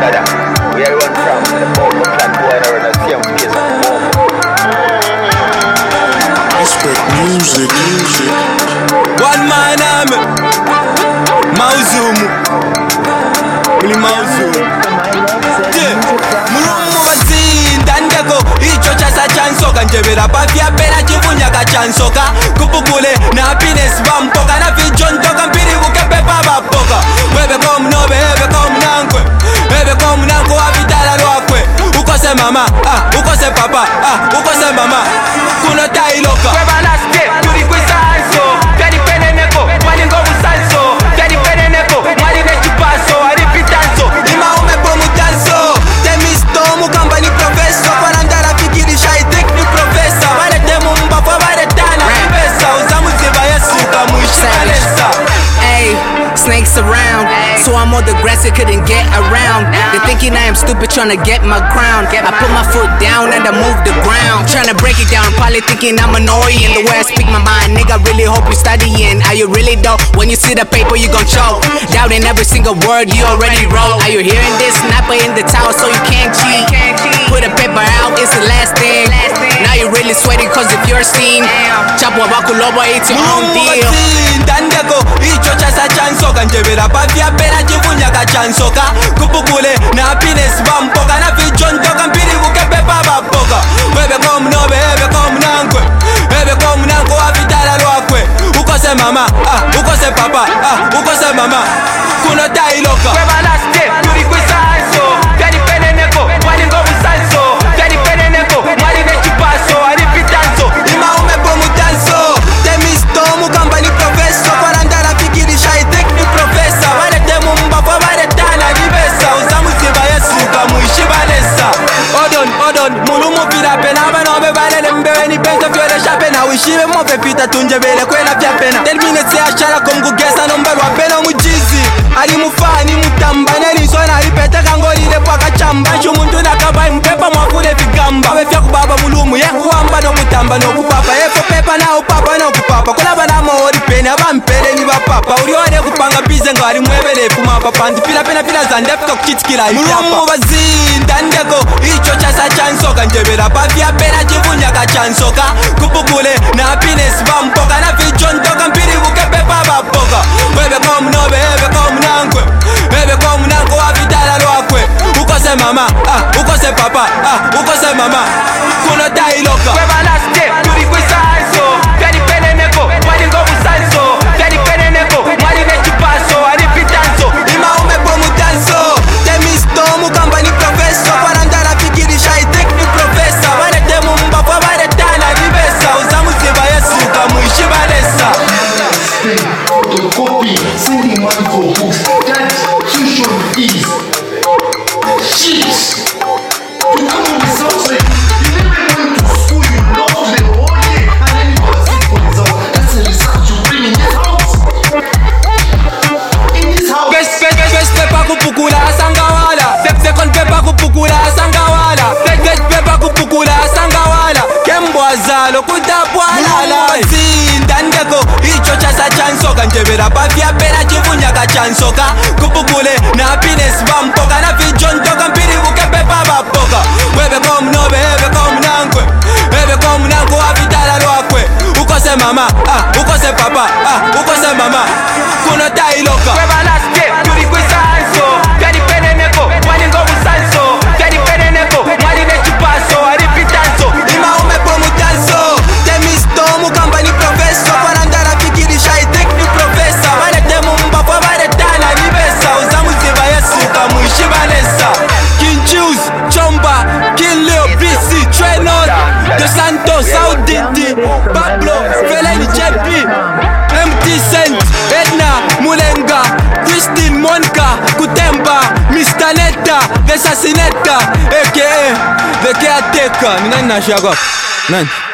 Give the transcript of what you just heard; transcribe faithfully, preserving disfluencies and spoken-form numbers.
brother. We are run from the boat, the clock, we are in the same place. Respect music, music. One man army. Mauzumu. Muli Mauzumu. Yeah. Mulumu bazinda ndeko. Icho chasa chansoka. Njebera pafya pera chifunya kachansoka. Kupukule na happiness bampoka. Na fijon toka mpiri ukepe baba poka. Webe komu nobe, webe komu nankwe. Webe komu nanko wabitala lwakwe. Ukose mama, ah, ukose papa, ah, ukose mama. Kuno tailoka. Weba last day, turi kwisanso. Kani pene neko, wali ngobu sanso. Kani pene neko, wali nechipaso. Aripitanso, ima umepo mutanso. Temisto mukamba ni professor. Parandara fikirisha itek ni professor. Wale temu mbafwa wale tana kibesa. Uzamu ziba yesu kamuishi kalesa. Ayy, snakes around, so I'm more aggressive, couldn't get around. They're thinking I am stupid, trying to get my crown. I put my foot down and I move the ground. Trying to break it down, probably thinking I'm annoying. The way I speak my mind, nigga, really hope you studying. Are you really dope? When you see the paper, you gon' choke. Doubting every single word you already wrote. Are you hearing this? Snapper in the tower, so you can't cheat. Put a paper out, it's the last thing. Now you really sweating, cause if you're seen, chop wabakulobo, it's your own deal. Icho chasa chansoka. Njebera pafya pera chifunya kachansoka. Kupukule na happiness bampoka. Na fijon toka mpiri ukepe baba poka. Webe komu nobe, webe komu nankwe. Webe komu nanko wabitala lwakwe. Ukose mama, ah, ukose papa, ah, ukose mama. Kuno tailoka. Weba last day, turi kwisanso. Kani pene neko, wali ngobu sanso. Kani pene neko, wali nechipaso. Aripitanso, ima umepo mutanso. Temisto mukamba ni professor. Parandara fikirisha itek ni professor. Wale temu mbafwa wale tana kibesa. Uzamu ziba yesu kamuishi balesa. Odon, odon, mulumu pira pena. Abanobe balele mbewe ni pento fyore shapena. Wishiwe mope pita tunjebele kwela vya pena. Termine se ashara kumgugesa nombelwa pena mujizi. Ali mufani mutamba nelisona alipete kangolile pwa kachamba. Shumundu nakabai mpepa mwakule figamba. Wefya kubaba mulumu ye kuwamba no kutamba no kupapa. Efo pepa na upapa no kupapa. Kulaba na mohori pene abampele ni bapapa. Urione kupanga bize ngari mwebele fumapa. Panti pila pena pila zande fika kuchitikila hitiapa. Mulumu bazinda ndeko. Icho chasa chansoka. Njebera pafya pena chifunya kachansoka. Kupukule na happiness bampoka. Na fijon toka mpiri ukepe baba poka. Webe komu nobe, webe komu nankwe. Webe komu nanko wabitala lwakwe. Ukose mama, ah, ukose papa, ah, ukose mama. Kuno tailoka. Weba last day, turi kwisanso. Kani pene neko, wali ngobu sanso. Kani pene neko, wali nechipaso. Aripitanso, ima umepo mutanso. Temisto mukamba ni professor. Parandara fikirisha itek ni professor. Wale temu mbafwa wale tana kibesa. Uzamu ziba yesu kamuishi balesa. To copy, sending money for books. That tuition is shit. You come up with something. You never went to school. You lost the whole year, and then you got sick for results. That's the research you bring in this house. In this house. Best, best, best, best pepa kupukula asangawala. Second pepa kupukula asangawala. Third pepa kupukula asangawala. Kembo azalo kutapwala. Zinda ndeko. Icho chasa chansoka. Njebera pafya pera chifunya kachansoka. Kupukule na happiness bampoka. Na fijon toka mpiri ukepe baba poka. Webe komu nobe, webe komu nankwe. Webe komu nanko wabitala lwakwe. Ukose mama, ah, ukose papa, ah, ukose mama. Kuno tailoka. Weba last day, turi kwisanso. Kani pene neko, wali ngobu sanso. Kani pene neko, wali nechipaso. Aripitanso, ima umepo mutanso. Temisto mukamba ni professor. Parandara fikirisha itek ni professor. Wale temu mbafwa wale tana kibesa. Uzamu ziba yesu kamuishi balesa. King Juice, Chomba, King Leo, B C, Trenon, De Santos, Sauditi, Pablo, Feleni J P, M T Cent, Edna, Mulenga, Christine Monka, Kutemba, Mister Netta, The Assassinetta, aka The Caretaker. Ni nani nashaka? Nani?